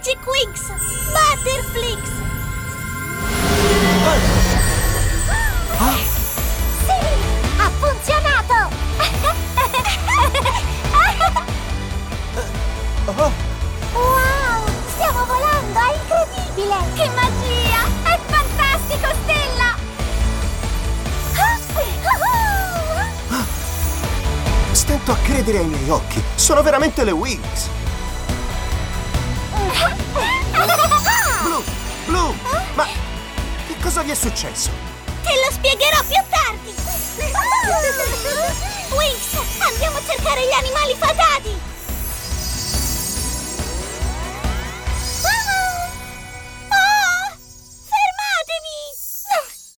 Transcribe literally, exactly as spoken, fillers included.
Magic Wings Butterflix! Ah! Sì! Ha funzionato! Oh! Wow! Stiamo volando! È incredibile! Che magia! È fantastico, Stella! Stento a credere ai miei occhi! Sono veramente le Wings! Blu! Blu! Ma che cosa gli è successo? Te lo spiegherò più tardi! Wings, andiamo a cercare gli animali fatati!